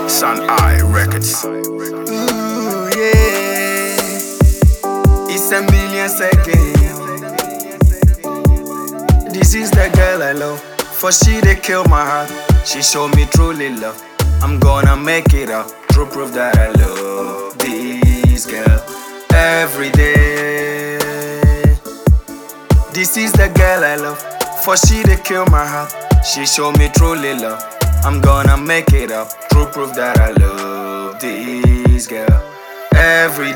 Sun Eye Records. Ooh, yeah. It's a million seconds. This is the girl I love. For she they kill my heart. She showed me truly love. I'm gonna make it up. True proof that I love this girl every day. This is the girl I love. For she they kill my heart. She showed me truly love. I'm gonna make it up. True proof that I love this girl every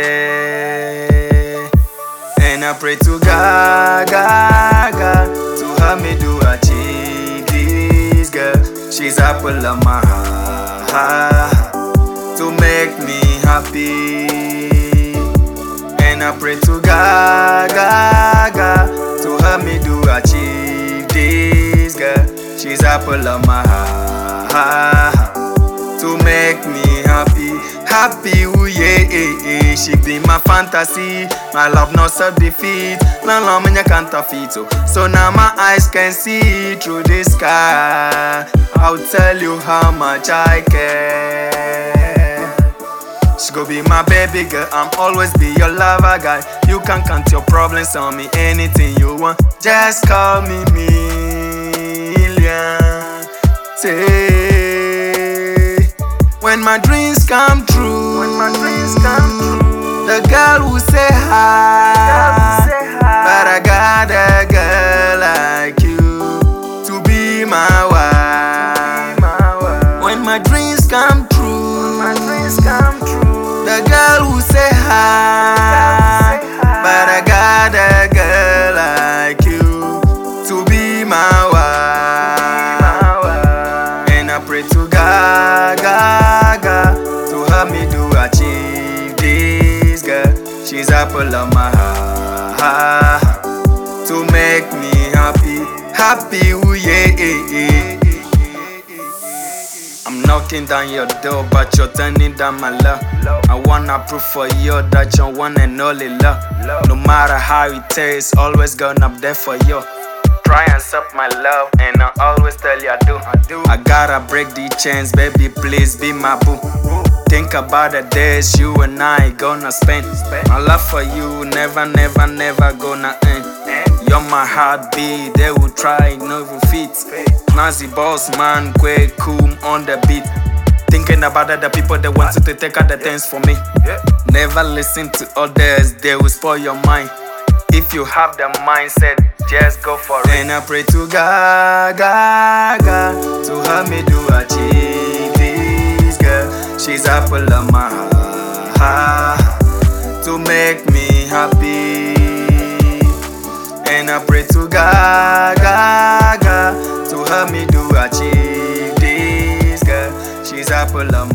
day. And I pray to God, to help me do achieve this girl. She's apple of my heart, to make me happy. And I pray to God, to help me do achieve this girl. She's apple of my heart, to make me happy. Happy, ooh yeah, she be my fantasy. My love not self-defeat. La me can't defeat. So now my eyes can see through the sky. I'll tell you how much I care. She go be my baby girl. I'm always be your lover guy. You can count your problems on me. Anything you want, just call me million. Say when my dreams come true, the girl who say hi, but I got a girl like you to be my wife. When my dreams come true, the girl who say hi, but I got a girl like you to be my wife. And I pray to God, to help me do achieve this girl. She's apple of my heart, to make me happy, ooh yeah. I'm knocking down your door, but you're turning down my love. I wanna prove for you that you're one and only love. No matter how it tastes, always gonna be there for you. Try and accept my love, and I always tell you I do. I gotta break the chains, baby, please be my boo. Think about the days you and I gonna spend. My love for you never gonna end. You're my heartbeat, they will try, no will fit. Nazi boss man, quick, cool on the beat. Thinking about other people that want to take out the things for me. Never listen to others, they will spoil your mind. If you have the mindset, just go for it. And I pray to God, to help me do achieve this girl. She's apple of my heart, to make me happy. And I pray to God, to help me do achieve this girl. She's apple of my